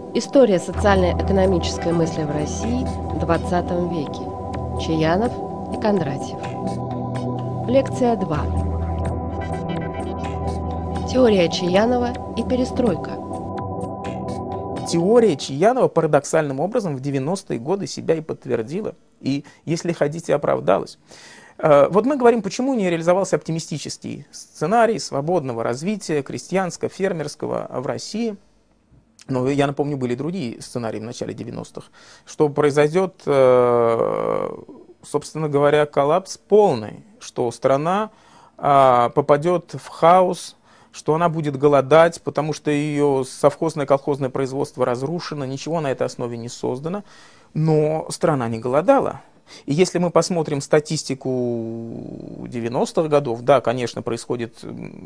История социально-экономической мысли в России в XX веке. Чаянов и Кондратьев. Лекция 2. Теория Чаянова и перестройка. Теория Чаянова парадоксальным образом в 90-е годы себя и подтвердила, и, если хотите, оправдалась. Вот мы говорим, почему не реализовался оптимистический сценарий свободного развития крестьянско-фермерского в России. Но я напомню, были другие сценарии в начале 90-х, что произойдет, собственно говоря, коллапс полный, что страна попадет в хаос, что она будет голодать, потому что ее совхозное колхозное производство разрушено, ничего на этой основе не создано, но страна не голодала. И если мы посмотрим статистику 90-х годов, да, конечно, происходит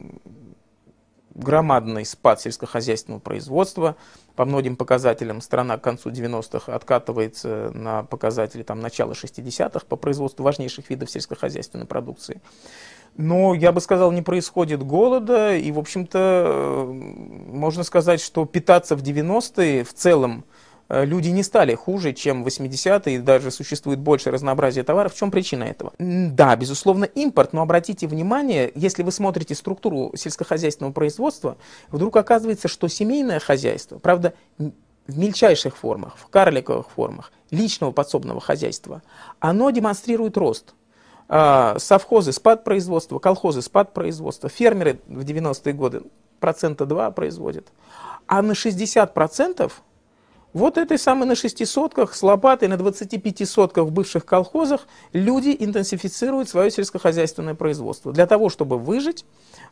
громадный спад сельскохозяйственного производства. По многим показателям страна к концу 90-х откатывается на показатели начала 60-х по производству важнейших видов сельскохозяйственной продукции. Но, я бы сказал, не происходит голода, и, в общем-то, можно сказать, что питаться в 90-е в целом люди не стали хуже, чем в 80-е, и даже существует больше разнообразия товаров. В чем причина этого? Да, безусловно, импорт, но обратите внимание, если вы смотрите структуру сельскохозяйственного производства, вдруг оказывается, что семейное хозяйство, правда, в мельчайших формах, в карликовых формах личного подсобного хозяйства, оно демонстрирует рост. Совхозы спад производства, колхозы спад производства, фермеры в 90-е годы 2% производят, а на 60% вот этой самой на 6 сотках с лопатой, на 25 сотках в бывших колхозах люди интенсифицируют свое сельскохозяйственное производство. Для того, чтобы выжить,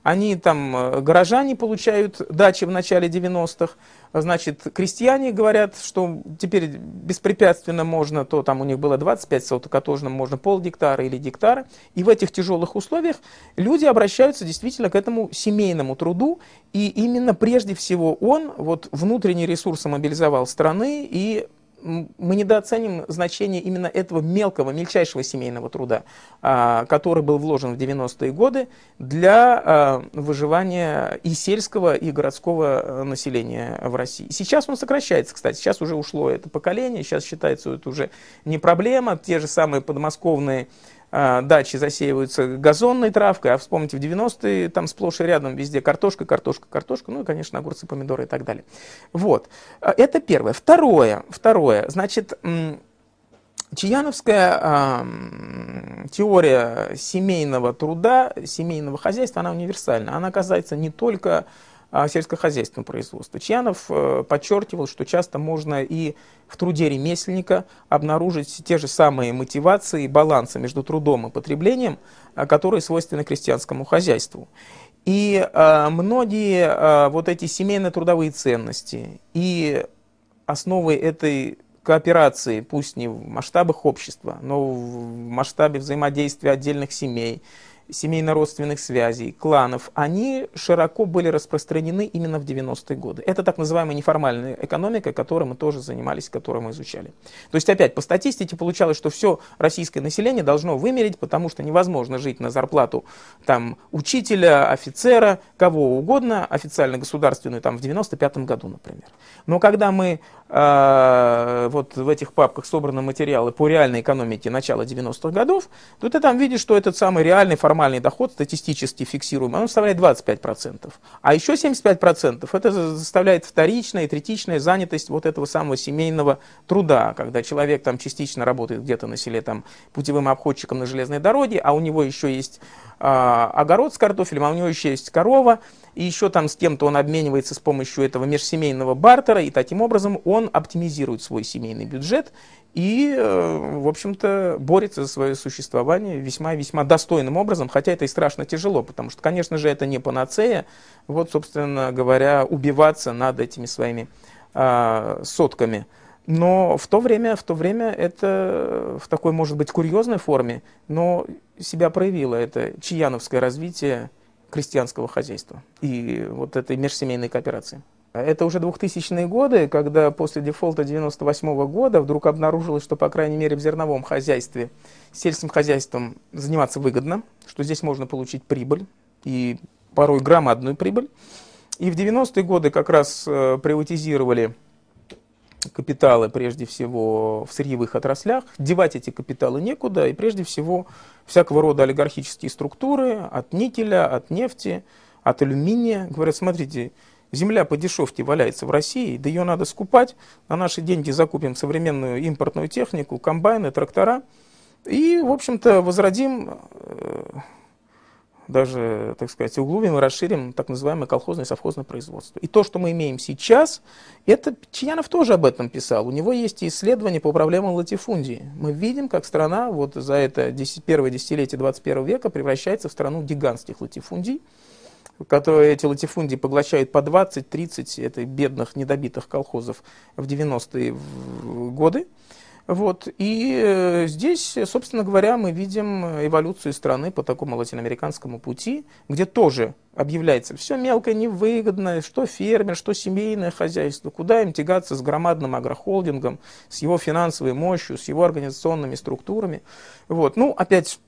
горожане получают дачи в начале 90-х, значит, крестьяне говорят, что теперь беспрепятственно можно, то там у них было 25 соток, а тоже можно полгектара или гектара. И в этих тяжелых условиях люди обращаются действительно к этому семейному труду, и именно прежде всего он внутренний ресурс мобилизовал страны, и мы недооценим значение именно этого мельчайшего семейного труда, который был вложен в 90-е годы для выживания и сельского, и городского населения в России. Сейчас он сокращается, кстати, сейчас уже ушло это поколение, сейчас считается, это уже не проблема, те же самые подмосковные дачи засеиваются газонной травкой, а вспомните, в 90-е там сплошь и рядом везде картошка, ну и, конечно, огурцы, помидоры и так далее. Вот. Это первое. Второе. Значит, чаяновская теория семейного труда, семейного хозяйства, она универсальна. Она касается не только сельскохозяйственного производства. Чаянов подчеркивал, что часто можно и в труде ремесленника обнаружить те же самые мотивации и балансы между трудом и потреблением, которые свойственны крестьянскому хозяйству. И многие эти семейно-трудовые ценности и основы этой кооперации, пусть не в масштабах общества, но в масштабе взаимодействия отдельных семей, семейно-родственных связей, кланов, они широко были распространены именно в 90-е годы. Это так называемая неформальная экономика, которой мы тоже занимались, которую мы изучали. То есть, опять, по статистике получалось, что все российское население должно вымереть, потому что невозможно жить на зарплату учителя, офицера, кого угодно, официально государственную, в 95-м году, например. Но когда мы в этих папках собраны материалы по реальной экономике начала 90-х годов, то ты там видишь, что этот самый реальный формальный доход, статистически фиксируемый, он составляет 25%. А еще 75% это составляет вторичная и третичная занятость этого самого семейного труда, когда человек частично работает где-то на селе путевым обходчиком на железной дороге, а у него еще есть огород с картофелем, а у него еще есть корова, и еще с кем-то он обменивается с помощью этого межсемейного бартера, и таким образом он оптимизирует свой семейный бюджет и, в общем-то, борется за свое существование весьма-весьма достойным образом, хотя это и страшно тяжело, потому что, конечно же, это не панацея, собственно говоря, убиваться над этими своими сотками. Но в то время это в такой, может быть, курьезной форме, но себя проявило это чаяновское развитие крестьянского хозяйства и этой межсемейной кооперации. Это уже 2000-е годы, когда после дефолта 98-го года вдруг обнаружилось, что, по крайней мере, в зерновом хозяйстве сельским хозяйством заниматься выгодно, что здесь можно получить прибыль, и порой громадную прибыль. И в 90-е годы как раз приватизировали капиталы прежде всего в сырьевых отраслях, девать эти капиталы некуда, и прежде всего всякого рода олигархические структуры от никеля, от нефти, от алюминия. Говорят, смотрите, земля по дешевке валяется в России, да ее надо скупать, на наши деньги закупим современную импортную технику, комбайны, трактора, и, в общем-то, возродим, даже, так сказать, углубим и расширим так называемое колхозное и совхозное производство. И то, что мы имеем сейчас, это Чаянов тоже об этом писал. У него есть исследования по проблемам латифундии. Мы видим, как страна вот за это первое десятилетие 21 века превращается в страну гигантских латифундий, которые эти латифундии поглощают по 20-30 это бедных, недобитых колхозов в 90-е годы. Вот. И здесь, собственно говоря, мы видим эволюцию страны по такому латиноамериканскому пути, где тоже объявляется все мелко невыгодное, что фермер, что семейное хозяйство, куда им тягаться с громадным агрохолдингом, с его финансовой мощью, с его организационными структурами. Вот. Ну, опять,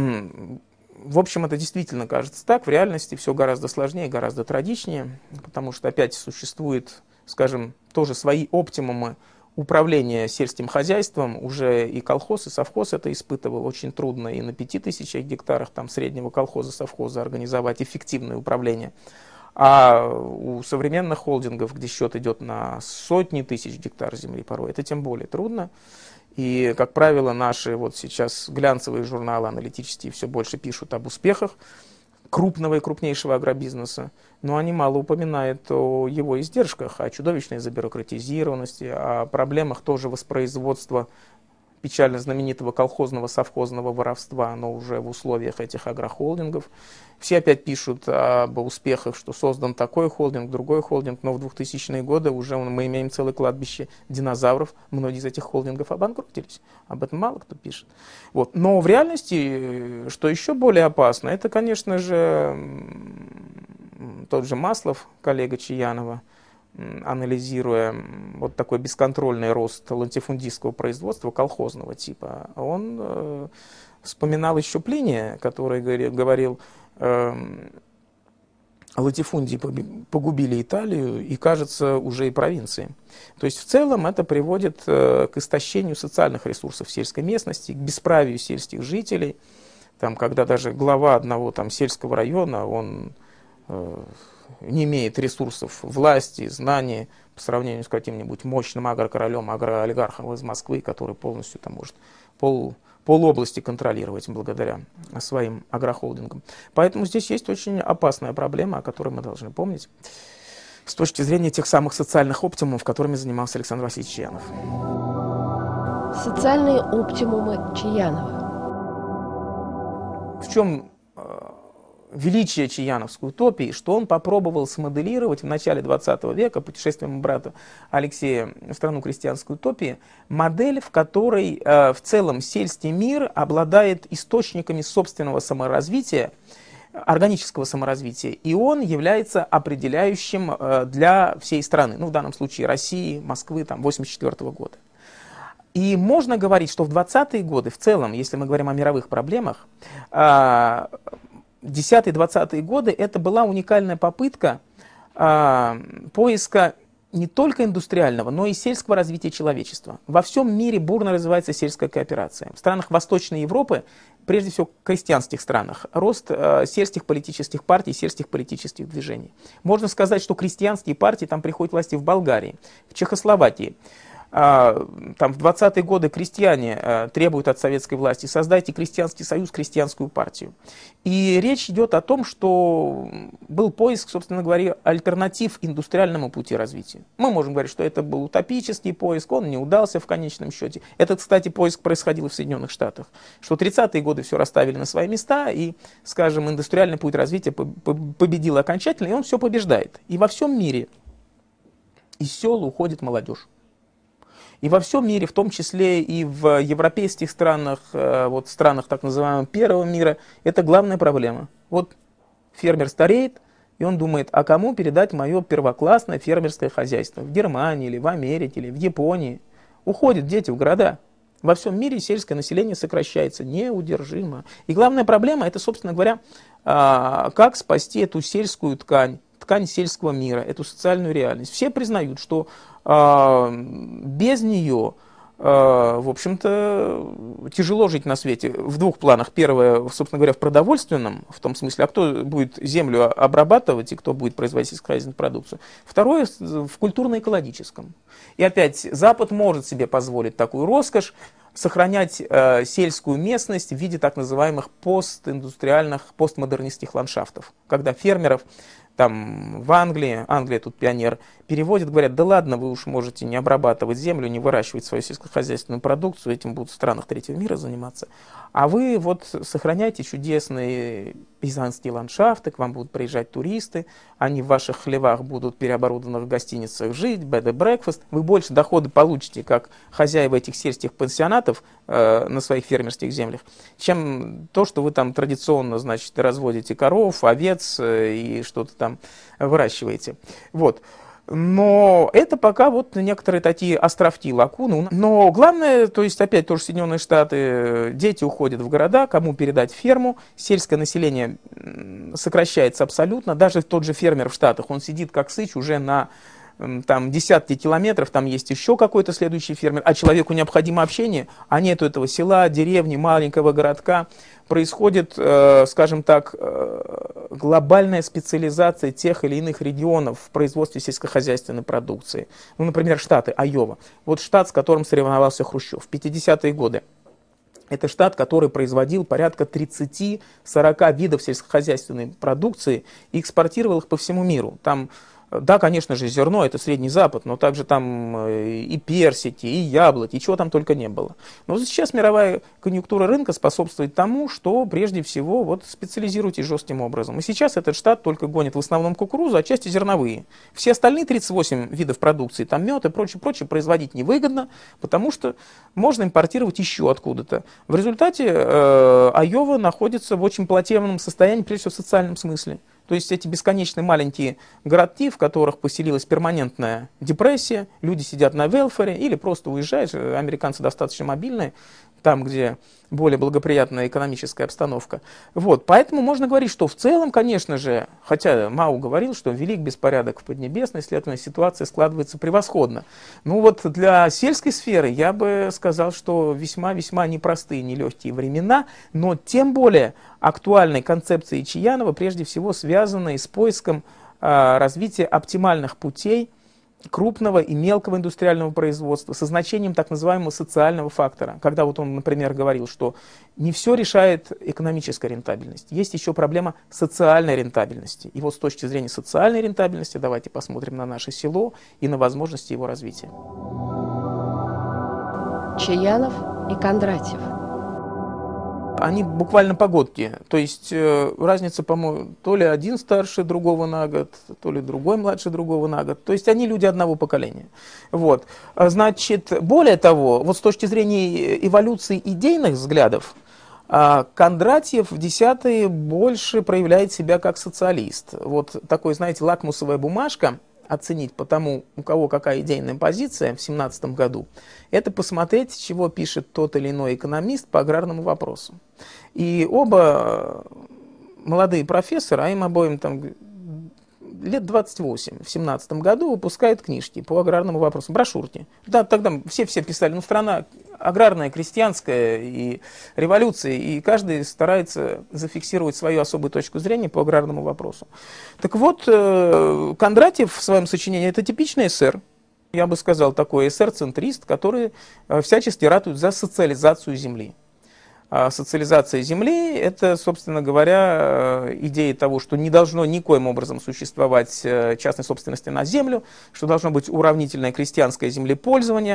в общем, это действительно кажется так, в реальности все гораздо сложнее, гораздо трагичнее, потому что опять существует, скажем, тоже свои оптимумы управление сельским хозяйством, уже и колхоз, и совхоз это испытывал, очень трудно и на 5000 гектарах там, среднего колхоза, совхоза организовать эффективное управление. А у современных холдингов, где счет идет на сотни тысяч гектар земли порой, это тем более трудно. И, как правило, наши вот сейчас глянцевые журналы аналитические все больше пишут об успехах крупного и крупнейшего агробизнеса, но они мало упоминают о его издержках, о чудовищной забюрократизированности, о проблемах тоже воспроизводства печально знаменитого колхозного совхозного воровства, но уже в условиях этих агрохолдингов. Все опять пишут об успехах, что создан такой холдинг, другой холдинг, но в 2000-е годы уже мы имеем целое кладбище динозавров, многие из этих холдингов обанкротились. Об этом мало кто пишет. Вот. Но в реальности, что еще более опасно, это, конечно же, тот же Маслов, коллега Чаянова, анализируя вот такой бесконтрольный рост латифундистского производства колхозного типа, он вспоминал еще Плиния, который говорил, латифундии погубили Италию и, кажется, уже и провинции. То есть в целом это приводит к истощению социальных ресурсов сельской местности, к бесправию сельских жителей, там, когда даже глава одного там, сельского района, он не имеет ресурсов власти, знаний по сравнению с каким-нибудь мощным агрокоролем, агроолигархом из Москвы, который полностью там, может полобласти контролировать благодаря своим агрохолдингам. Поэтому здесь есть очень опасная проблема, о которой мы должны помнить с точки зрения тех самых социальных оптимумов, которыми занимался Александр Васильевич Чаянов. Социальные оптимумы Чаянова. В чем величие чаяновской утопии, что он попробовал смоделировать в начале 20 века путешествием брата Алексея в страну крестьянской утопии, модель, в которой в целом сельский мир обладает источниками собственного саморазвития, органического саморазвития, и он является определяющим для всей страны, ну в данном случае России, Москвы, там, 1984 года. И можно говорить, что в 20-е годы в целом, если мы говорим о мировых проблемах, 10-20-е годы это была уникальная попытка поиска не только индустриального, но и сельского развития человечества. Во всем мире бурно развивается сельская кооперация. В странах Восточной Европы, прежде всего в крестьянских странах, рост сельских политических партий, сельских политических движений. Можно сказать, что крестьянские партии там приходят к власти в Болгарии, в Чехословакии. Там в 20-е годы крестьяне требуют от советской власти: создайте крестьянский союз, крестьянскую партию. И речь идет о том, что был поиск, собственно говоря, альтернатив индустриальному пути развития. Мы можем говорить, что это был утопический поиск, он не удался в конечном счете. Этот, кстати, поиск происходил и в Соединенных Штатах. Что 30-е годы все расставили на свои места, и, скажем, индустриальный путь развития победил окончательно, и он все побеждает. И во всем мире из сел уходит молодежь. И во всем мире, в том числе и в европейских странах, вот странах так называемого первого мира, это главная проблема. Вот фермер стареет, и он думает, а кому передать мое первоклассное фермерское хозяйство? В Германии, или в Америке, или в Японии. Уходят дети в города. Во всем мире сельское население сокращается неудержимо. И главная проблема, это, собственно говоря, как спасти эту сельскую ткань, ткань сельского мира, эту социальную реальность. Все признают, что без нее, в общем-то, тяжело жить на свете в двух планах. Первое, собственно говоря, в продовольственном, в том смысле, а кто будет землю обрабатывать и кто будет производить сельскохозяйственную продукцию. Второе, в культурно-экологическом. И опять, Запад может себе позволить такую роскошь, сохранять сельскую местность в виде так называемых постиндустриальных, постмодернистских ландшафтов, когда фермеров там в Англии, Англия тут пионер, переводят, говорят, да ладно, вы уж можете не обрабатывать землю, не выращивать свою сельскохозяйственную продукцию, этим будут в странах третьего мира заниматься, а вы вот сохраняйте чудесные пейзанские ландшафты, к вам будут приезжать туристы, они в ваших хлевах будут переоборудованных гостиницах жить, bed and breakfast, вы больше дохода получите, как хозяева этих сельских пансионатов на своих фермерских землях, чем то, что вы там традиционно, значит, разводите коров, овец и что-то там выращиваете. Вот. Но это пока вот некоторые такие островки, лакуны. Но главное, то есть опять тоже Соединенные Штаты, дети уходят в города, кому передать ферму, сельское население сокращается абсолютно. Даже тот же фермер в Штатах, он сидит как сыч уже на там десятки километров, там есть еще какой-то следующий фермер, а человеку необходимо общение, а нету этого села, деревни, маленького городка. Происходит, скажем так, глобальная специализация тех или иных регионов в производстве сельскохозяйственной продукции. Ну, например, Штаты, Айова. Вот штат, с которым соревновался Хрущев в 50-е годы. Это штат, который производил порядка 30-40 видов сельскохозяйственной продукции и экспортировал их по всему миру. Там, да, конечно же, зерно, это Средний Запад, но также там и персики, и яблоки, и чего там только не было. Но сейчас мировая конъюнктура рынка способствует тому, что прежде всего вот специализируйтесь жестким образом. И сейчас этот штат только гонит в основном кукурузу, а части зерновые. Все остальные 38 видов продукции, там мед и прочее, производить невыгодно, потому что можно импортировать еще откуда-то. В результате Айова находится в очень плачевном состоянии, прежде всего в социальном смысле. То есть эти бесконечные маленькие городки, в которых поселилась перманентная депрессия, люди сидят на велфаре или просто уезжают, американцы достаточно мобильные, там, где более благоприятная экономическая обстановка. Вот, поэтому можно говорить, что в целом, конечно же, хотя Мао говорил, что велик беспорядок в Поднебесной, следовательно, ситуация складывается превосходно. Ну вот для сельской сферы я бы сказал, что весьма-весьма непростые, нелегкие времена, но тем более актуальной концепцией Чаянова, прежде всего связанной с поиском развития оптимальных путей крупного и мелкого индустриального производства со значением так называемого социального фактора. Когда вот он, например, говорил, что не все решает экономическая рентабельность, есть еще проблема социальной рентабельности. И вот с точки зрения социальной рентабельности давайте посмотрим на наше село и на возможности его развития. Чаянов и Кондратьев. Они буквально погодки, то есть разница, по-моему, то ли один старше другого на год, то ли другой младше другого на год, то есть они люди одного поколения. Вот. Значит, более того, вот с точки зрения эволюции идейных взглядов, Кондратьев в десятые больше проявляет себя как социалист. Вот такой, знаете, лакмусовая бумажка, оценить по тому, у кого какая идейная позиция в 17 году, это посмотреть, чего пишет тот или иной экономист по аграрному вопросу. И оба молодые профессоры, а им обоим там лет 28, в 17 году выпускают книжки по аграрному вопросу, брошюрки. Да, тогда все писали, ну, страна аграрная, крестьянская, и революция, и каждый старается зафиксировать свою особую точку зрения по аграрному вопросу. Так вот, Кондратьев в своем сочинении, это типичный эсер, я бы сказал, такой эсер-центрист, который всячески ратует за социализацию земли. Социализация земли – это, собственно говоря, идея того, что не должно никоим образом существовать частной собственности на землю, что должно быть уравнительное крестьянское землепользование.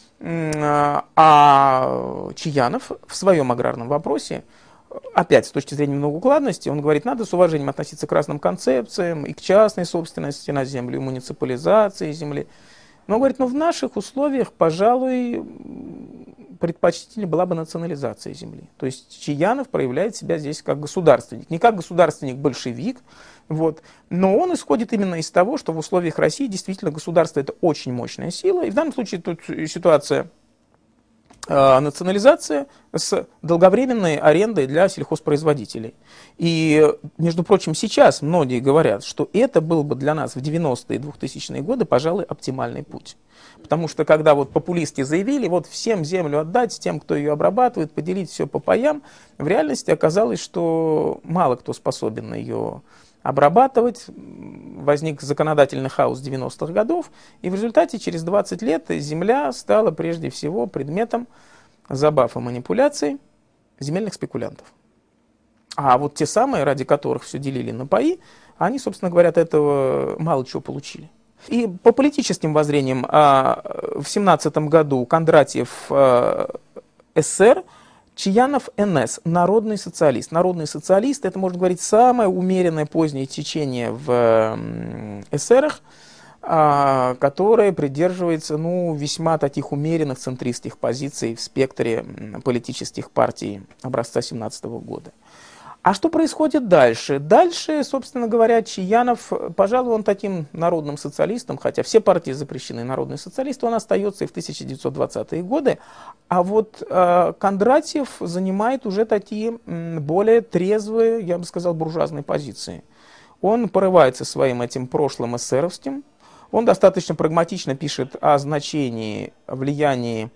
А Чаянов в своем аграрном вопросе, опять с точки зрения многоукладности, он говорит, надо с уважением относиться к разным концепциям, и к частной собственности на землю, и муниципализации земли. Но он говорит, в наших условиях, пожалуй, предпочтительнее была бы национализация земли. То есть Чаянов проявляет себя здесь как государственник. Не как государственник-большевик, вот, но он исходит именно из того, что в условиях России действительно государство это очень мощная сила. И в данном случае тут ситуация национализация с долговременной арендой для сельхозпроизводителей. И, между прочим, сейчас многие говорят, что это был бы для нас в 90-е и 2000-е годы, пожалуй, оптимальный путь. Потому что когда вот популисты заявили, вот всем землю отдать, тем, кто ее обрабатывает, поделить все по паям, в реальности оказалось, что мало кто способен ее обрабатывать. Возник законодательный хаос 90-х годов, и в результате через 20 лет земля стала прежде всего предметом забав и манипуляций земельных спекулянтов. А вот те самые, ради которых все делили на паи, они, собственно говоря, от этого мало чего получили. И по политическим воззрениям в 17 году Кондратьев СССР, Чаянов НС, народный социалист. Народный социалист — это, можно говорить, самое умеренное позднее течение в эсерах, которое придерживается весьма таких умеренных центристских позиций в спектре политических партий образца 17 года. А что происходит дальше? Дальше, собственно говоря, Чаянов, пожалуй, он таким народным социалистом, хотя все партии запрещены, народный социалист, он остается и в 1920-е годы. А вот Кондратьев занимает уже такие более трезвые, я бы сказал, буржуазные позиции. Он порывается своим этим прошлым эсеровским, он достаточно прагматично пишет о значении, влиянии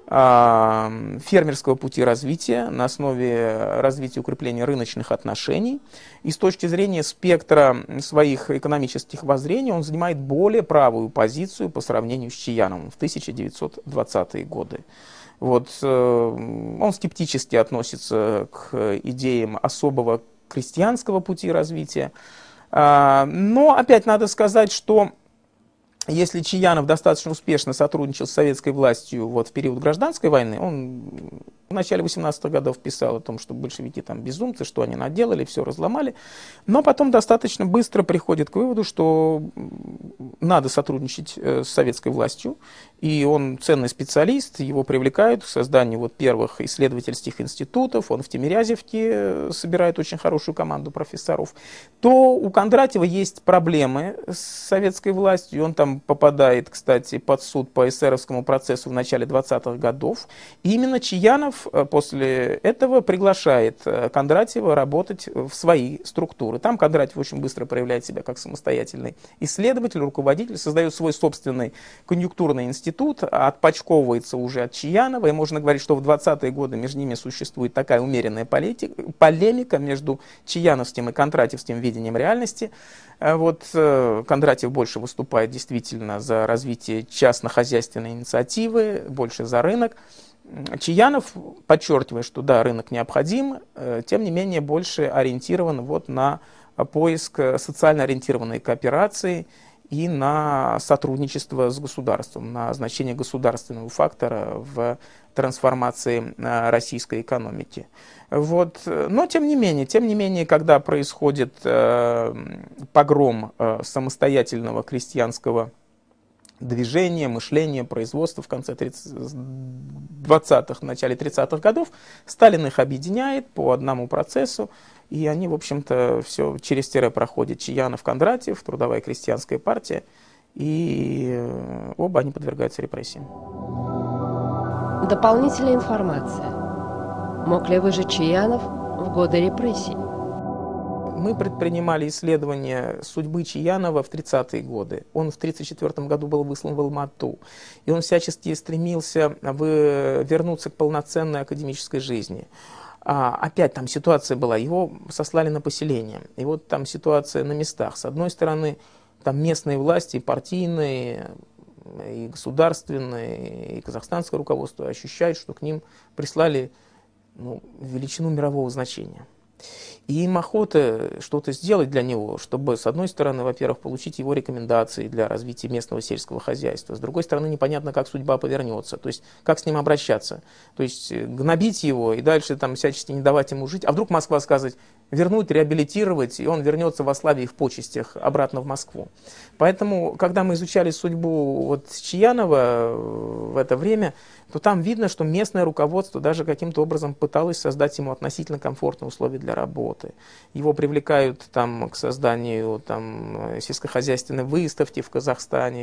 фермерского пути развития на основе развития и укрепления рыночных отношений. И с точки зрения спектра своих экономических воззрений он занимает более правую позицию по сравнению с Чаяновым в 1920-е годы. Вот, он скептически относится к идеям особого крестьянского пути развития. Но опять надо сказать, что если Чаянов достаточно успешно сотрудничал с советской властью в период гражданской войны, он в начале 18-х годов писал о том, что большевики там безумцы, что они наделали, все разломали, но потом достаточно быстро приходит к выводу, что надо сотрудничать с советской властью, и он ценный специалист, его привлекают к созданию первых исследовательских институтов, он в Тимирязевке собирает очень хорошую команду профессоров. То у Кондратьева есть проблемы с советской властью, он там попадает, кстати, под суд по эсеровскому процессу в начале 20-х годов. И именно Чаянов после этого приглашает Кондратьева работать в свои структуры. Там Кондратьев очень быстро проявляет себя как самостоятельный исследователь, руководитель, создает свой собственный конъюнктурный институт, отпочковывается уже от Чаянова, и можно говорить, что в 20-е годы между ними существует такая умеренная полемика между чаяновским и кондратьевским видением реальности. Вот Кондратьев больше выступает действительно за развитие частно-хозяйственной инициативы, больше за рынок. Чаянов подчеркивает, что да, рынок необходим, тем не менее больше ориентирован на поиск социально ориентированной кооперации и на сотрудничество с государством, на значение государственного фактора в трансформации российской экономики. Вот. Но тем не менее, когда происходит погром самостоятельного крестьянского движения, мышления, производства в конце 20-х, начале 30-х годов, Сталин их объединяет по одному процессу, и они, в общем-то, все через тире проходят. Чаянов, Кондратьев, Трудовая крестьянская партия, и оба они подвергаются репрессиям. Дополнительная информация. Мог ли выжить Чаянов в годы репрессий? Мы предпринимали исследование судьбы Чаянова в 30-е годы. Он в 1934 году был выслан в Алмату. И он всячески стремился вернуться к полноценной академической жизни. Опять там ситуация была, его сослали на поселение. И вот там ситуация на местах. С одной стороны, там местные власти, и партийные, и государственные, и казахстанское руководство ощущают, что к ним прислали величину мирового значения. И им охота что-то сделать для него, чтобы, с одной стороны, во-первых, получить его рекомендации для развития местного сельского хозяйства, с другой стороны, непонятно, как судьба повернется, то есть, как с ним обращаться, то есть, гнобить его и дальше там всячески не давать ему жить, а вдруг Москва скажет, вернуть, реабилитировать, и он вернется во славе и в почестях обратно в Москву. Поэтому, когда мы изучали судьбу Чаянова в это время, то там видно, что местное руководство даже каким-то образом пыталось создать ему относительно комфортные условия для работы. Его привлекают к созданию сельскохозяйственной выставки в Казахстане,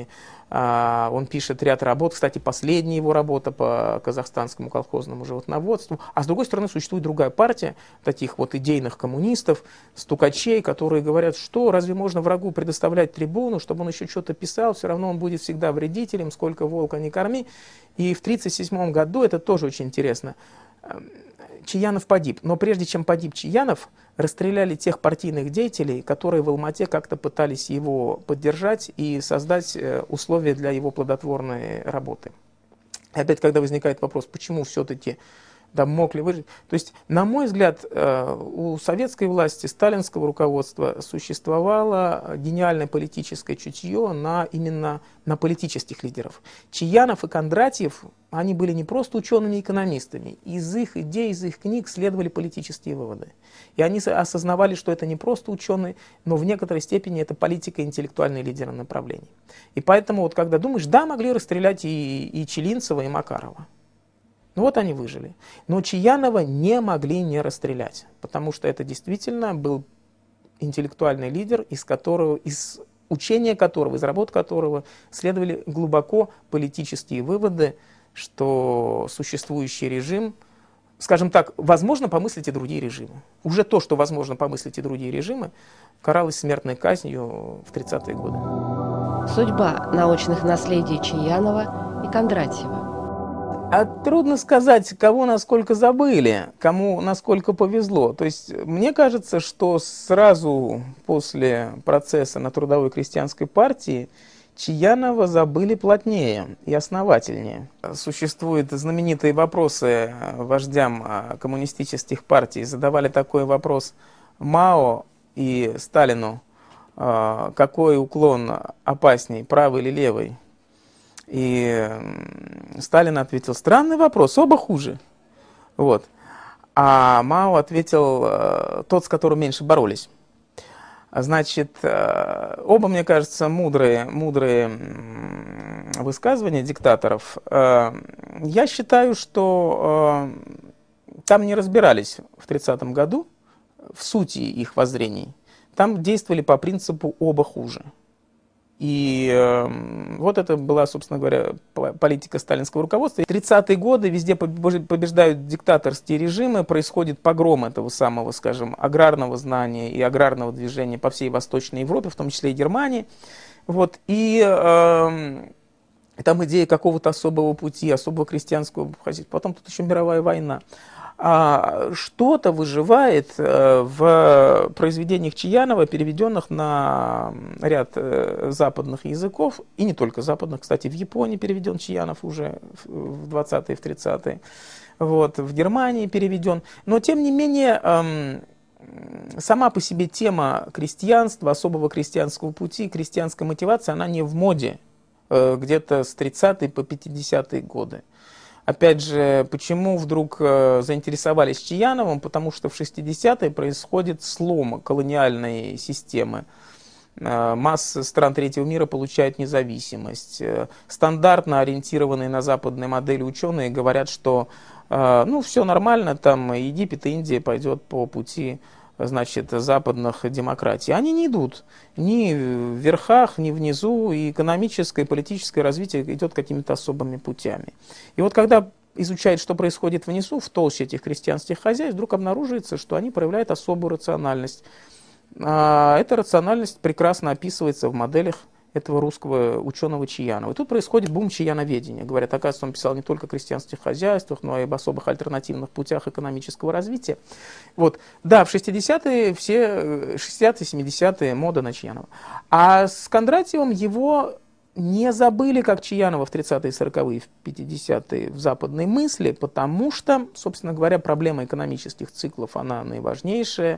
Он пишет ряд работ, кстати, последняя его работа по казахстанскому колхозному животноводству. А с другой стороны, существует другая партия таких вот идейных коммунистов, стукачей, которые говорят, что разве можно врагу предоставлять трибуну, чтобы он еще что-то писал, все равно он будет всегда вредителем, сколько волка не корми. И в 1937 году, это тоже очень интересно, Чаянов погиб. Но прежде чем погиб Чаянов, расстреляли тех партийных деятелей, которые в Алмате как-то пытались его поддержать и создать условия для его плодотворной работы. И опять, когда возникает вопрос, почему все-таки мог ли выжить. То есть, на мой взгляд, у советской власти, сталинского руководства существовало гениальное политическое чутье именно на политических лидеров. Чаянов и Кондратьев, они были не просто учеными-экономистами. Из их идей, из их книг следовали политические выводы. И они осознавали, что это не просто ученые, но в некоторой степени это политика и интеллектуальные лидеры направлений. И поэтому, вот, когда думаешь, да, могли расстрелять и Челинцева, и Макарова. Ну вот они выжили. Но Чаянова не могли не расстрелять, потому что это действительно был интеллектуальный лидер, из учения которого, из работ которого следовали глубоко политические выводы, что существующий режим, скажем так, возможно помыслить и другие режимы. Уже то, что возможно помыслить и другие режимы, каралось смертной казнью в 30-е годы. Судьба научных наследий Чаянова и Кондратьева. Трудно сказать, кого насколько забыли, кому насколько повезло. То есть мне кажется, что сразу после процесса на Трудовой крестьянской партии Чаянова забыли плотнее и основательнее. Существуют знаменитые вопросы вождям коммунистических партий. Задавали такой вопрос Мао и Сталину, какой уклон опасней, правый или левый? И Сталин ответил, странный вопрос, оба хуже. Вот. А Мао ответил, тот, с которым меньше боролись. Значит, оба, мне кажется, мудрые высказывания диктаторов. Я считаю, что там не разбирались в 30-м году в сути их воззрений. Там действовали по принципу «оба хуже». И вот это была, собственно говоря, политика сталинского руководства. В 30-е годы везде побеждают диктаторские режимы, происходит погром этого самого, скажем, аграрного знания и аграрного движения по всей Восточной Европе, в том числе и Германии. Вот. И там идея какого-то особого пути, особого крестьянского хозяйства. Потом тут еще мировая война. Что-то выживает в произведениях Чаянова, переведенных на ряд западных языков, и не только западных, кстати, в Японии переведен Чаянов уже в 20-е, в 30-е, вот, в Германии переведен. Но, тем не менее, сама по себе тема крестьянства, особого крестьянского пути, крестьянской мотивации, она не в моде где-то с 30-е по 50-е годы. Опять же, почему вдруг заинтересовались Чаяновым? Потому что в 60-е происходит слом колониальной системы. Масса стран третьего мира получают независимость. Стандартно ориентированные на западные модели ученые говорят, что все нормально, там Египет и Индия пойдет по пути, значит, западных демократий. Они не идут ни в верхах, ни внизу, и экономическое, и политическое развитие идет какими-то особыми путями. И вот когда изучают, что происходит внизу, в толще этих крестьянских хозяйств, вдруг обнаруживается, что они проявляют особую рациональность. Эта рациональность прекрасно описывается в моделях этого русского ученого Чаянова. И тут происходит бум чаяноведения. Говорят, оказывается, он писал не только о крестьянских хозяйствах, но и об особых альтернативных путях экономического развития. Вот. Да, в 60-е, 60-е, 70-е мода на Чаянова. А с Кондратьевым его не забыли, как Чаянова в 30-е, 40-е, в 50-е в западной мысли, потому что, собственно говоря, проблема экономических циклов, она наиважнейшая,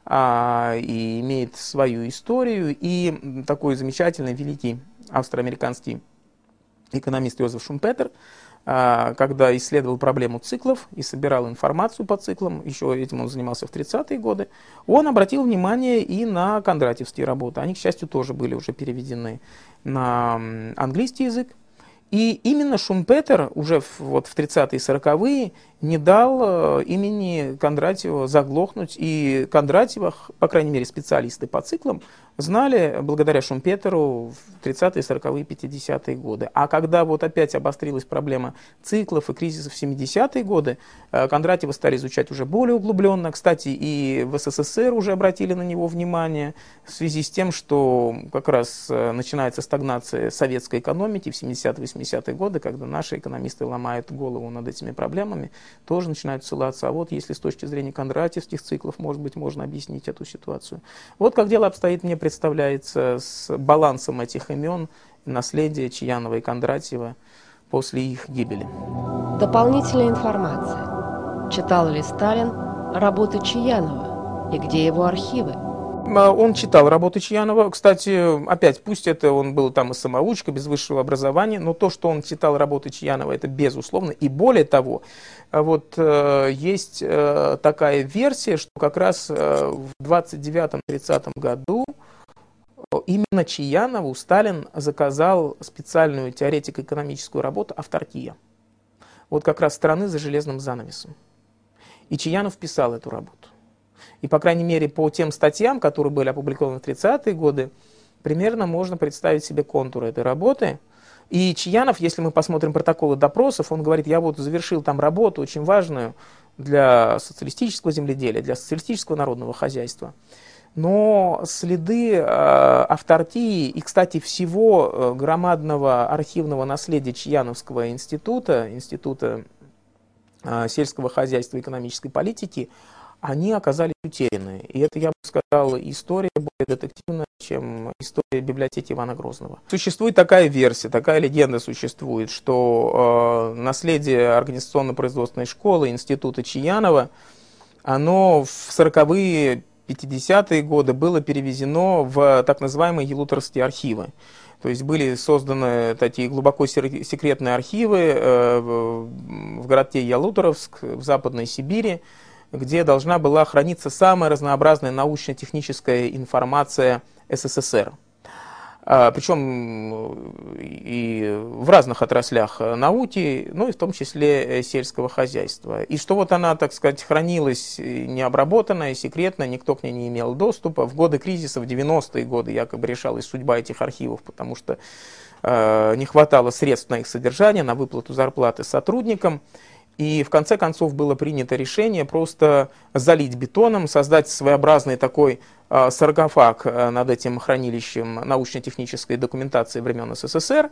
и имеет свою историю. И такой замечательный, великий австро-американский экономист Йозеф Шумпетер, когда исследовал проблему циклов и собирал информацию по циклам, еще этим он занимался в 30-е годы, он обратил внимание и на кондратьевские работы. Они, к счастью, тоже были уже переведены на английский язык. И именно Шумпетер уже в 30-е и 40-е не дал имени Кондратьева заглохнуть. И Кондратьева, по крайней мере, специалисты по циклам, знали благодаря Шумпетеру в 30-е, 40-е, 50-е годы. А когда вот опять обострилась проблема циклов и кризисов в 70-е годы, Кондратьева стали изучать уже более углубленно. Кстати, и в СССР уже обратили на него внимание в связи с тем, что как раз начинается стагнация советской экономики в 70-е, 80-е годы, когда наши экономисты ломают голову над этими проблемами, тоже начинают ссылаться. А вот если с точки зрения кондратьевских циклов, может быть, можно объяснить эту ситуацию. Вот как дело обстоит, мне представляется, с балансом этих имен, наследия Чаянова и Кондратьева после их гибели. Дополнительная информация. Читал ли Сталин работы Чаянова и где его архивы? Он читал работы Чаянова. Кстати, опять, пусть это он был там и самоучка, без высшего образования, но то, что он читал работы Чаянова, это безусловно. И более того, вот есть такая версия, что как раз в 29-30 году именно Чаянову Сталин заказал специальную теоретико-экономическую работу «Автаркия». Вот как раз «Страны за железным занавесом». И Чаянов писал эту работу. И, по крайней мере, по тем статьям, которые были опубликованы в 30-е годы, примерно можно представить себе контуры этой работы. И Чаянов, если мы посмотрим протоколы допросов, он говорит, я вот завершил там работу очень важную для социалистического земледелия, для социалистического народного хозяйства. Но следы автаркии и, кстати, всего громадного архивного наследия Чаяновского института, Института сельского хозяйства и экономической политики, они оказались утеряны. И это, я бы сказал, история более детективная, чем история библиотеки Ивана Грозного. Существует такая версия, такая легенда существует, что наследие организационно-производственной школы Института Чаянова, оно в 40-е, 50-е годы было перевезено в так называемые елуторовские архивы. То есть были созданы такие глубоко секретные архивы в городке Ялуторовск, в Западной Сибири, где должна была храниться самая разнообразная научно-техническая информация СССР. Причем и в разных отраслях науки, ну и в том числе сельского хозяйства. И что вот она, так сказать, хранилась необработанная, секретная, никто к ней не имел доступа. В годы кризиса, в 90-е годы, якобы решалась судьба этих архивов, потому что не хватало средств на их содержание, на выплату зарплаты сотрудникам. И в конце концов было принято решение просто залить бетоном, создать своеобразный такой саркофаг над этим хранилищем научно-технической документации времен СССР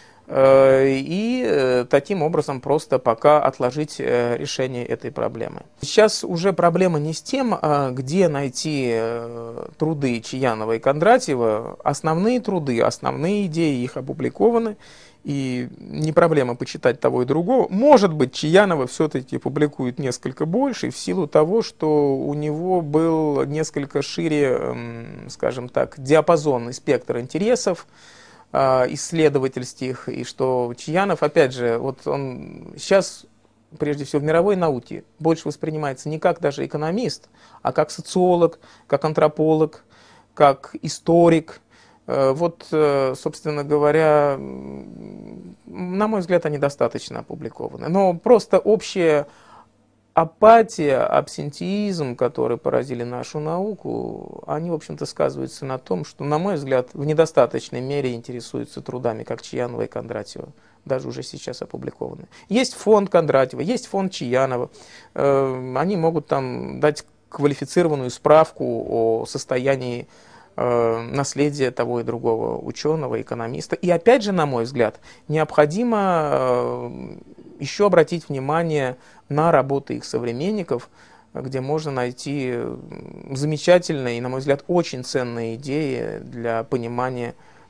и таким образом просто пока отложить решение этой проблемы. Сейчас уже проблема не с тем, где найти труды Чаянова и Кондратьева. Основные труды, основные идеи их опубликованы. И не проблема почитать того и другого. Может быть, Чаянова все-таки публикует несколько больше, в силу того, что у него был несколько шире, скажем так, диапазонный спектр интересов исследовательских, и что Чаянов, опять же, вот он сейчас, прежде всего, в мировой науке больше воспринимается не как даже экономист, а как социолог, как антрополог, как историк. Вот, собственно говоря, на мой взгляд, они достаточно опубликованы. Но просто общая апатия, абсентиизм, которые поразили нашу науку, они, в общем-то, сказываются на том, что, на мой взгляд, в недостаточной мере интересуются трудами как Чаянова и Кондратьева, даже уже сейчас опубликованы. Есть фонд Кондратьева, есть фонд Чаянова. Они могут там дать квалифицированную справку о состоянии наследие того и другого ученого, экономиста. И опять же, на мой взгляд, необходимо еще обратить внимание на работы их современников, где можно найти замечательные и, на мой взгляд, очень ценные идеи для понимания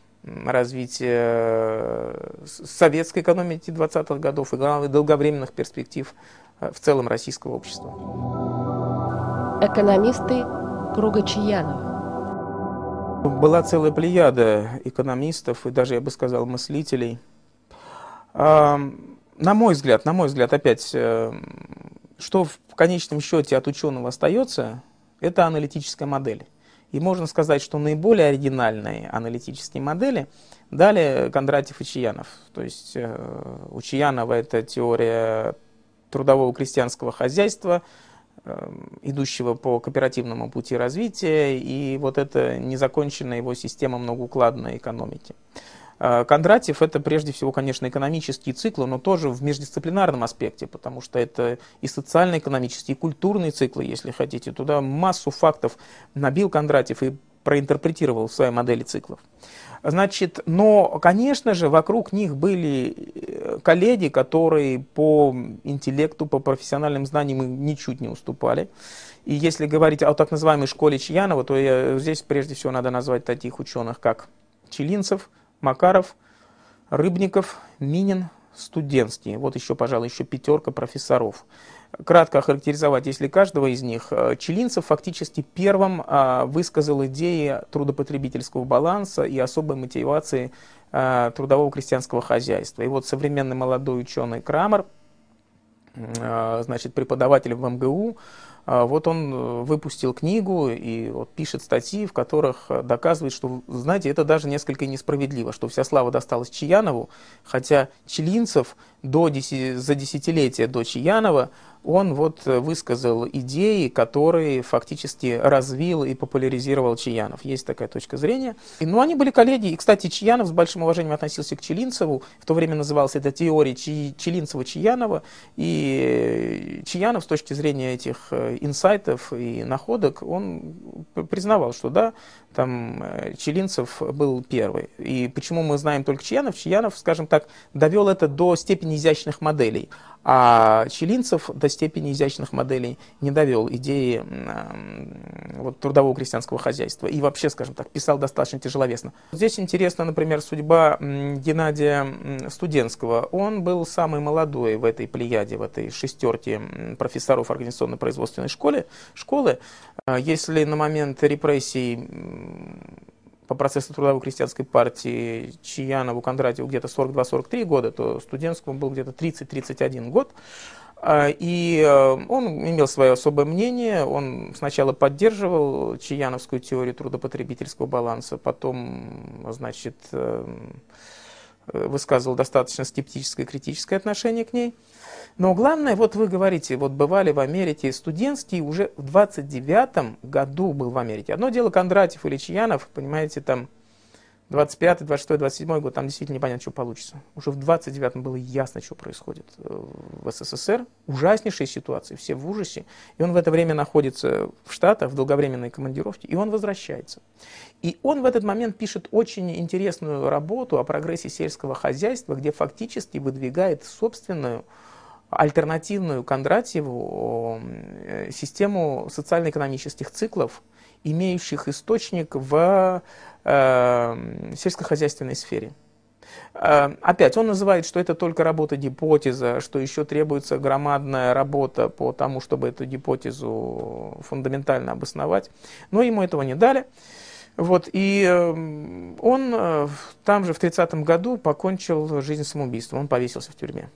развития советской экономики 20-х годов и, главное, долговременных перспектив в целом российского общества. Экономисты круга Чаянова. Была целая плеяда экономистов и даже, я бы сказал, мыслителей. На мой взгляд, опять, что в конечном счете от ученого остается, это аналитическая модель. И можно сказать, что наиболее оригинальные аналитические модели дали Кондратьев и Чаянов. То есть у Чаянова это теория трудового крестьянского хозяйства, идущего по кооперативному пути развития, и вот эта незаконченная его система многоукладной экономики. Кондратьев — это прежде всего, конечно, экономические циклы, но тоже в междисциплинарном аспекте, потому что это и социально-экономические, и культурные циклы, если хотите. Туда массу фактов набил Кондратьев и проинтерпретировал в своей модели циклов. Значит, но, конечно же, вокруг них были коллеги, которые по интеллекту, по профессиональным знаниям им ничуть не уступали. И если говорить о так называемой школе Чаянова, то здесь прежде всего надо назвать таких ученых, как Челинцев, Макаров, Рыбников, Минин, Студенский. Вот еще, пожалуй, еще пятерка профессоров. Кратко охарактеризовать, если каждого из них, Челинцев фактически первым высказал идеи трудопотребительского баланса и особой мотивации трудового крестьянского хозяйства. И вот современный молодой ученый Крамер, значит, преподаватель в МГУ, вот он выпустил книгу и вот пишет статьи, в которых доказывает, что, знаете, это даже несколько несправедливо, что вся слава досталась Чаянову, хотя Челинцев за десятилетия до Чаянова он вот высказал идеи, которые фактически развил и популяризировал Чаянов. Есть такая точка зрения. Но они были коллеги. И, кстати, Чаянов с большим уважением относился к Челинцеву. В то время называлась это теория Челинцева-Чаянова. И Чаянов с точки зрения этих инсайтов и находок, он признавал, что да, там Челинцев был первый. И почему мы знаем только Чаянов? Чаянов, скажем так, довел это до степени изящных моделей. А Челинцев до степени изящных моделей не довел идеи вот, трудового крестьянского хозяйства. И вообще, скажем так, писал достаточно тяжеловесно. Здесь интересна, например, судьба Геннадия Студенского. Он был самый молодой в этой плеяде, в этой шестерке профессоров организационно-производственной школы. Если на момент репрессий по процессу трудовой крестьянской партии Чаянову, Кондратьеву где-то 42-43 года, то Студенскому был где-то 30-31 год. И он имел свое особое мнение, он сначала поддерживал чаяновскую теорию трудопотребительского баланса, потом, значит, высказывал достаточно скептическое и критическое отношение к ней. Но главное, вот вы говорите, вот бывали в Америке, Студенский уже в 29-м году был в Америке. Одно дело Кондратьев или Чаянов, понимаете, там 25-й, 26-й, 27-й год, там действительно непонятно, что получится. Уже в 29-м было ясно, что происходит в СССР. Ужаснейшие ситуации, все в ужасе. И он в это время находится в Штатах, в долговременной командировке, и он возвращается. И он в этот момент пишет очень интересную работу о прогрессе сельского хозяйства, где фактически выдвигает собственную альтернативную Кондратьеву систему социально-экономических циклов, имеющих источник в сельскохозяйственной сфере. Опять, он называет, что это только работа гипотеза, что еще требуется громадная работа по тому, чтобы эту гипотезу фундаментально обосновать, но ему этого не дали. Вот, и он там же в 30-м году покончил жизнь самоубийством, он повесился в тюрьме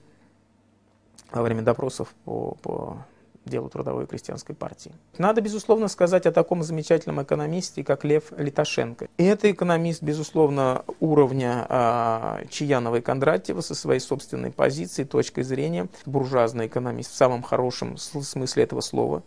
во время допросов по делу трудовой и крестьянской партии. Надо, безусловно, сказать о таком замечательном экономисте, как Лев Литошенко. И это экономист, безусловно, уровня Чаянова и Кондратьева со своей собственной позицией, точкой зрения, буржуазный экономист в самом хорошем смысле этого слова,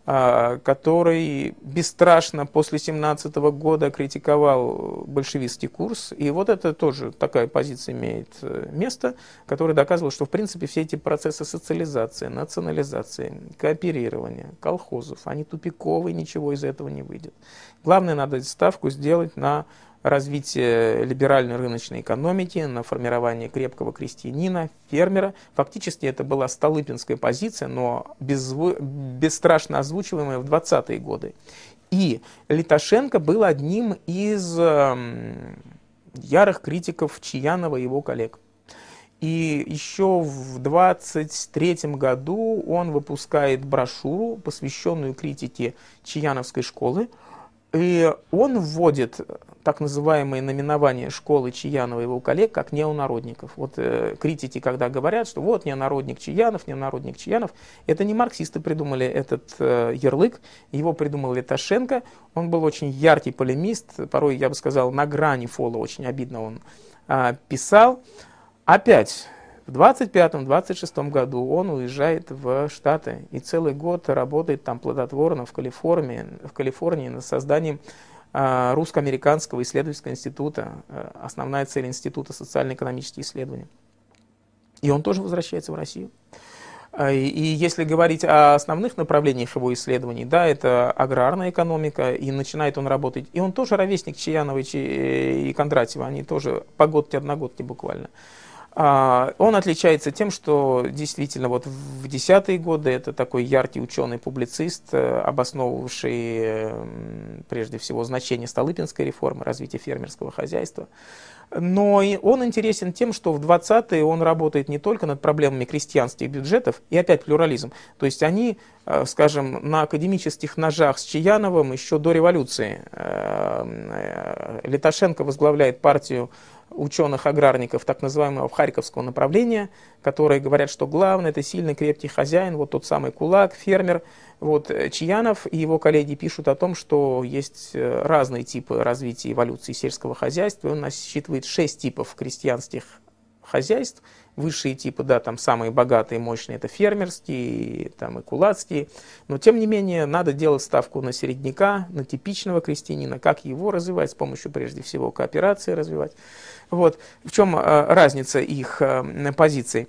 который бесстрашно после 1917 года критиковал большевистский курс. И вот это тоже такая позиция имеет место, которая доказывала, что в принципе все эти процессы социализации, национализации, кооперирования, колхозов, они тупиковые, ничего из этого не выйдет. Главное, надо ставку сделать на развитие либеральной рыночной экономики, на формирование крепкого крестьянина, фермера. Фактически это была столыпинская позиция, но бесстрашно озвучиваемая в 20-е годы. И Литошенко был одним из ярых критиков Чаянова и его коллег. И еще в 23 году он выпускает брошюру, посвященную критике Чаяновской школы. И он вводит так называемые наименования школы Чаянова и его коллег как неонародников. Вот критики, когда говорят, что вот неонародник Чаянов, это не марксисты придумали этот ярлык, его придумал Литошенко. Он был очень яркий полемист, порой, я бы сказал, на грани фола, очень обидно он писал. Опять, В 25-26 году он уезжает в Штаты и целый год работает там плодотворно в Калифорнии над созданием Русско-американского исследовательского института, основная цель института социально-экономические исследования. И он тоже возвращается в Россию. И если говорить о основных направлениях его исследований, да, это аграрная экономика, и начинает он работать, и он тоже ровесник Чаянова и Кондратьева, они тоже погодки-одногодки буквально. Он отличается тем, что действительно вот в 10-е годы это такой яркий ученый-публицист, обосновывавший прежде всего значение Столыпинской реформы, развития фермерского хозяйства. Но он интересен тем, что в 20-е он работает не только над проблемами крестьянских бюджетов, и опять плюрализм. То есть они, скажем, на академических ножах с Чаяновым еще до революции. Литошенко возглавляет партию ученых-аграрников так называемого Харьковского направления, которые говорят, что главное это сильный крепкий хозяин, вот тот самый кулак, фермер. Вот Чаянов и его коллеги пишут о том, что есть разные типы развития эволюции сельского хозяйства. Он насчитывает 6 типов крестьянских хозяйств. Высшие типы, да, там самые богатые, мощные, это фермерские, там и кулацкие. Но, тем не менее, надо делать ставку на середняка, на типичного крестьянина, как его развивать, с помощью, прежде всего, кооперации развивать. Вот. В чем разница их позиций?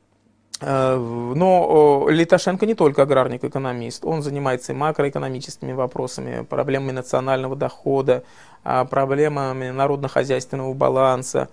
Но Литошенко не только аграрник-экономист, он занимается и макроэкономическими вопросами, проблемами национального дохода, проблемами народно-хозяйственного баланса,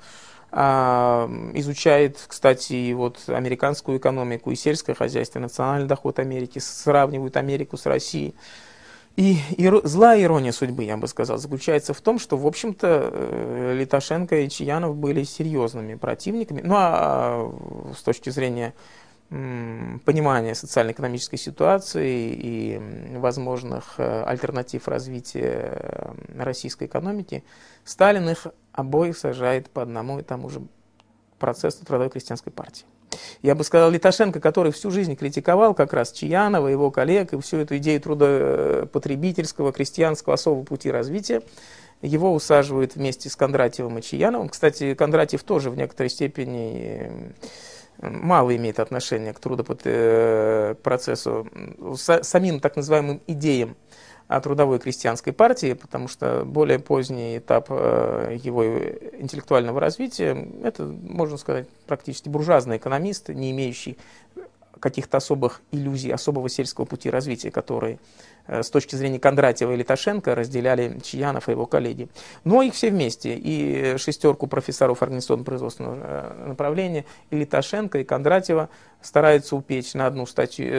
изучает, кстати, и вот американскую экономику и сельское хозяйство, национальный доход Америки, сравнивают Америку с Россией. И злая ирония судьбы, я бы сказал, заключается в том, что, в общем-то, Литошенко и Чаянов были серьезными противниками. Ну, а с точки зрения понимания социально-экономической ситуации и возможных альтернатив развития российской экономики, Сталин их обоих сажает по одному и тому же процессу Трудовой крестьянской партии. Я бы сказал, Литошенко, который всю жизнь критиковал как раз Чаянова, его коллег, и всю эту идею трудопотребительского, крестьянского особого пути развития, его усаживают вместе с Кондратьевым и Чаяновым. Кстати, Кондратьев тоже в некоторой степени мало имеет отношения к процессу, самим так называемым идеям Трудовой крестьянской партии, потому что более поздний этап его интеллектуального развития, это, можно сказать, практически буржуазный экономист, не имеющий каких-то особых иллюзий, особого сельского пути развития, которые с точки зрения Кондратьева и Литошенко разделяли Чаянов и его коллеги. Но их все вместе, и шестерку профессоров организационно-производственного направления, и Литошенко, и Кондратьева стараются упечь на одну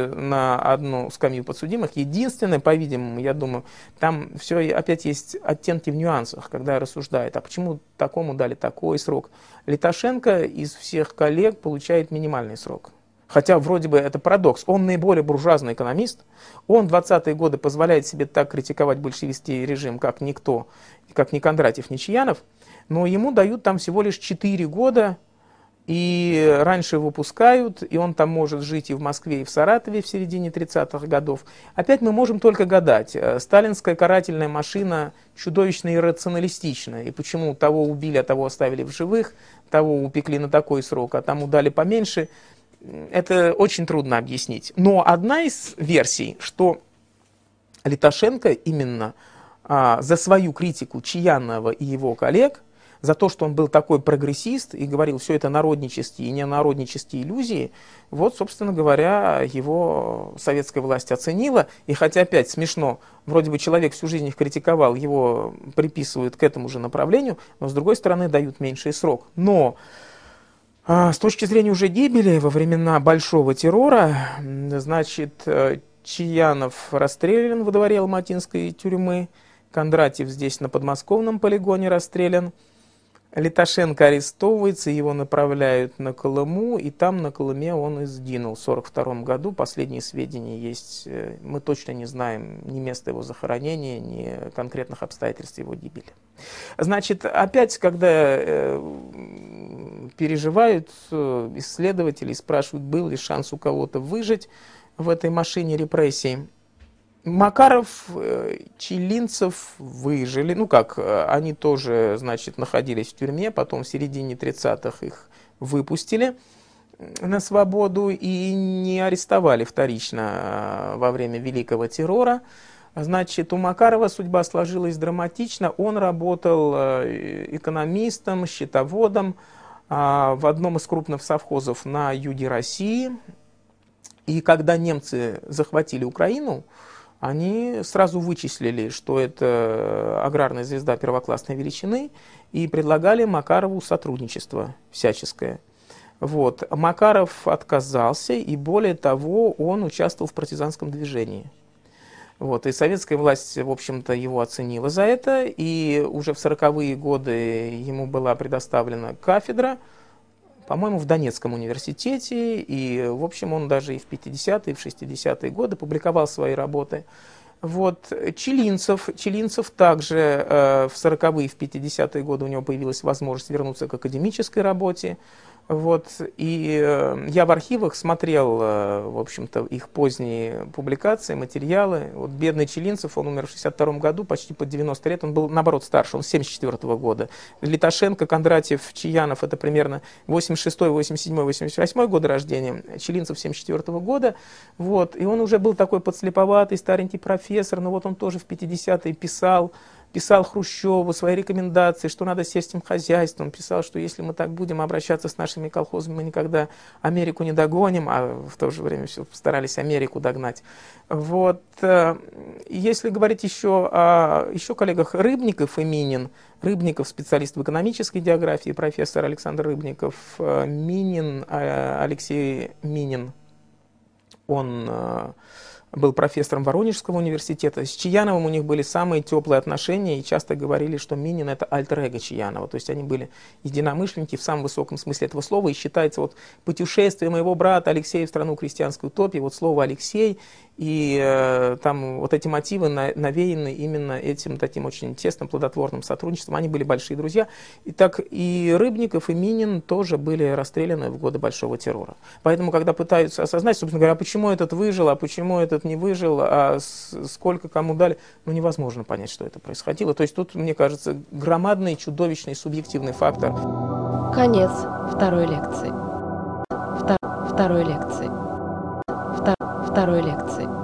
скамью подсудимых. Единственное, по-видимому, я думаю, там все опять есть оттенки в нюансах, когда рассуждают, а почему такому дали такой срок. Литошенко из всех коллег получает минимальный срок. Хотя вроде бы это парадокс. Он наиболее буржуазный экономист. Он в 20-е годы позволяет себе так критиковать большевистский режим, как никто, как ни Кондратьев, ни Чаянов. Но ему дают там всего лишь 4 года. И раньше его пускают, и он там может жить и в Москве, и в Саратове в середине 30-х годов. Опять мы можем только гадать. Сталинская карательная машина чудовищно иррационалистична. И почему того убили, а того оставили в живых, того упекли на такой срок, а тому дали поменьше. Это очень трудно объяснить. Но одна из версий, что Литошенко именно за свою критику Чаянова и его коллег, за то, что он был такой прогрессист и говорил, все это народнические и ненароднические иллюзии, вот, собственно говоря, его советская власть оценила. И хотя опять смешно, вроде бы человек всю жизнь их критиковал, его приписывают к этому же направлению, но с другой стороны дают меньший срок. Но с точки зрения уже гибели во времена большого террора, значит, Чаянов расстрелян во дворе Алматинской тюрьмы, Кондратьев здесь на подмосковном полигоне расстрелян, Литошенко арестовывается, его направляют на Колыму, и там на Колыме он и сгинул в 1942 году. Последние сведения есть, мы точно не знаем ни места его захоронения, ни конкретных обстоятельств его гибели. Значит, опять, когда переживают исследователи, спрашивают, был ли шанс у кого-то выжить в этой машине репрессий, Макаров, Чилинцев выжили, ну как, они тоже, значит, находились в тюрьме, потом в середине 30-х их выпустили. на свободу и не арестовали вторично во время Великого террора. Значит, у Макарова судьба сложилась драматично. Он работал экономистом, счетоводом в одном из крупных совхозов на юге России. И когда немцы захватили Украину, они сразу вычислили, что это аграрная звезда первоклассной величины, и предлагали Макарову сотрудничество всяческое. Вот. Макаров отказался, и более того, он участвовал в партизанском движении. Вот. И советская власть, в общем-то, его оценила за это, и уже в 40-е годы ему была предоставлена кафедра, по-моему, в Донецком университете, и, в общем, он даже и в 50-е, и в 60-е годы публиковал свои работы. Вот. Челинцев также в 40-е, в 50-е годы у него появилась возможность вернуться к академической работе. Вот. И я в архивах смотрел, в общем-то, их поздние публикации, материалы. Вот бедный Челинцев, он умер в 62 году, почти под 90 лет, он был, наоборот, старше, он 74 года. Литошенко, Кондратьев, Чаянов, это примерно 86, 87, 88 годы рождения, Челинцев 74 года. Вот. И он уже был такой подслеповатый, старенький профессор, но вот он тоже в 50-е писал Хрущеву свои рекомендации, что надо сельским хозяйством, писал, что если мы так будем обращаться с нашими колхозами, мы никогда Америку не догоним, а в то же время все старались Америку догнать. Вот. Если говорить еще о коллегах Рыбников и Минин, Рыбников, специалист в экономической географии, профессор Александр Рыбников, Минин, Алексей Минин, он был профессором Воронежского университета. С Чаяновым у них были самые теплые отношения, и часто говорили, что Минин — это альтер-эго Чаянова. То есть они были единомышленники в самом высоком смысле этого слова, и считается вот путешествие моего брата Алексея в страну крестьянской утопии, вот слово «Алексей», и там вот эти мотивы навеяны именно этим таким очень тесным, плодотворным сотрудничеством. Они были большие друзья. И так и Рыбников, и Минин тоже были расстреляны в годы Большого террора. Поэтому, когда пытаются осознать, собственно говоря, а почему этот выжил, а почему этот не выжил, а сколько кому дали, ну невозможно понять, что это происходило. То есть тут, мне кажется, громадный, чудовищный, субъективный фактор. Конец второй лекции. Второй лекции.